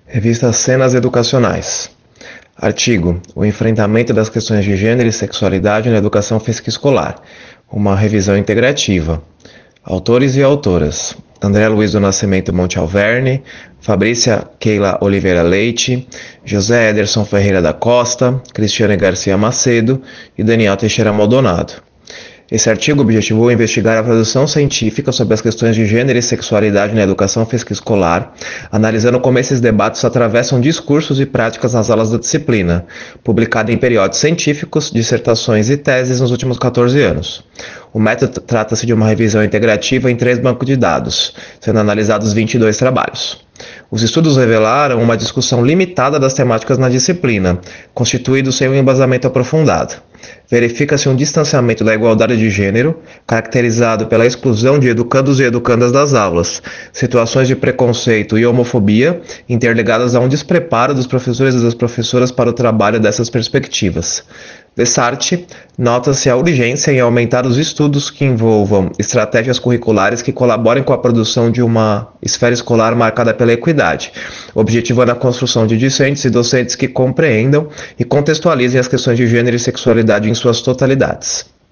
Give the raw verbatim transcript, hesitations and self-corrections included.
Revista Cenas Educacionais. Artigo: O enfrentamento das questões de gênero e sexualidade na educação física escolar. Uma revisão integrativa. Autores e autoras: André Luiz do Nascimento Monte Alverne, Fabrícia Keila Oliveira Leite, José Ederson Ferreira da Costa, Cristiane Garcia Macedo e Daniel Teixeira Maldonado. Esse artigo objetivou investigar a produção científica sobre as questões de gênero e sexualidade na educação física escolar, analisando como esses debates atravessam discursos e práticas nas aulas da disciplina, publicado em periódicos científicos, dissertações e teses nos últimos quatorze anos. O método trata-se de uma revisão integrativa em três bancos de dados, sendo analisados vinte e dois trabalhos. Os estudos revelaram uma discussão limitada das temáticas na disciplina, constituído sem um embasamento aprofundado. Verifica-se um distanciamento da igualdade de gênero, caracterizado pela exclusão de educandos e educandas das aulas, situações de preconceito e homofobia, interligadas a um despreparo dos professores e das professoras para o trabalho dessas perspectivas. Dessarte, nota-se a urgência em aumentar os estudos que envolvam estratégias curriculares que colaborem com a produção de uma esfera escolar marcada pela equidade, objetivando a construção de discentes e docentes que compreendam e contextualizem as questões de gênero e sexualidade em suas totalidades.